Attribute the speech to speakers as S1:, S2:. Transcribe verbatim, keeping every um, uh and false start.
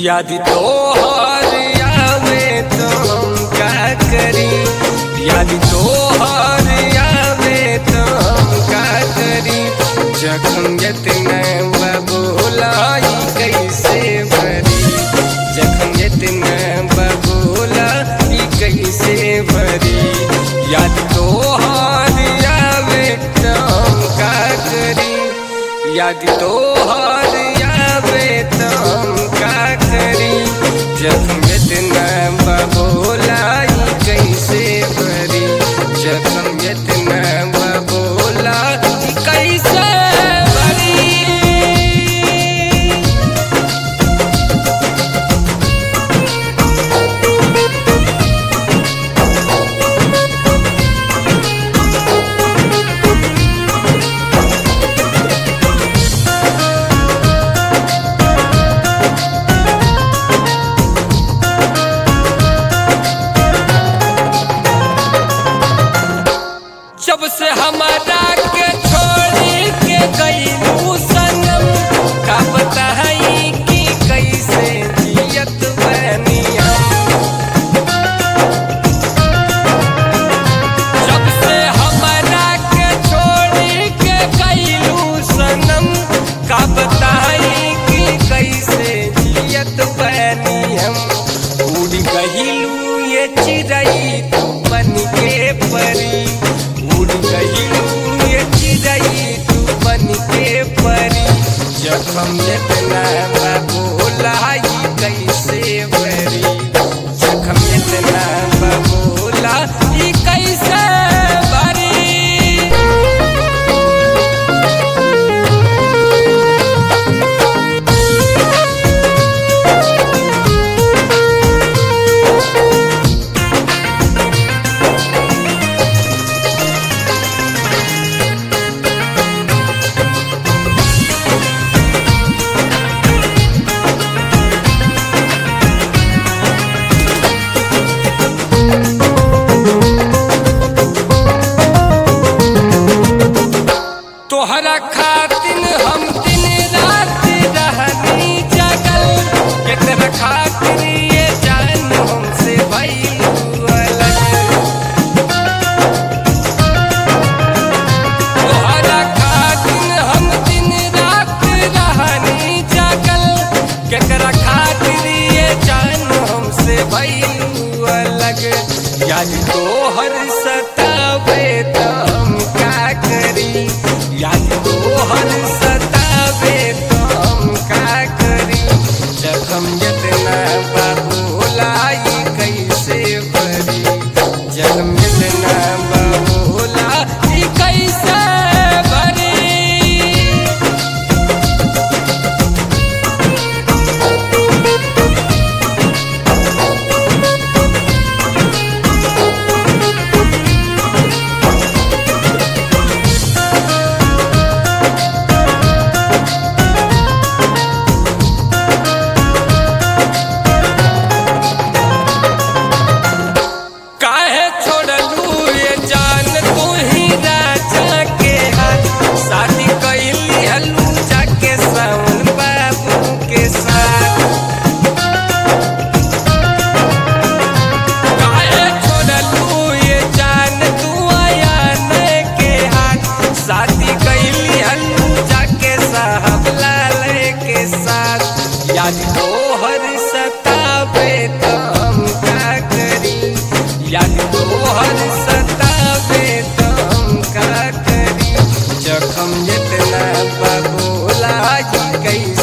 S1: याद तोहर आवे तो हम का करी, याद तोहर आवे तो हम का करी। जख्म इतना बबूलाई कैसे भरी, जख्म इतना बबूलाई कैसे भरी। याद तोहर आवे तो हम का करी, याद तोहर आवे तो हम का करी। जख्म इतना बबूलाई कैसे भरी, जख्म इतना बबूलाई कैसे भरी। जब से हमारा के छोड़ी के गईलू सनम, का बताई कि कैसे जियत बनी हम। जब से हमारा के छोड़ी के गईलू सनम, का बताई कि कैसे जियत बनी हम। उड़ गईलू ये चिड़ै तू बन के परी, उड़ गईलू ये चिड़ै तू बन के परी। जख्म इतना बबूलाई कैसे भरी, जख्म इतना बबूलाई कैसे भरी। तोहरा खातिन हम दिन रात रहनी जगल, केकरा खातिर ये जान हमसे भइलू अलग। तोहरा खातिन हम दिन रात रहनी जगल, केकरा खातिर ये जान हमसे भइलू अलग। याद तोहर सतावे तो हम का करी, याद तोहर सतावे तो हम का करी। जख्म इतना बबूलाई कैसे भरी, जख्म इतना बबूलाई कैसे भरी। याद तोहर सतावे तो हम का करी, याद तोहर सतावे तो हम का करी। जख्म इतना बबूलाई कैसे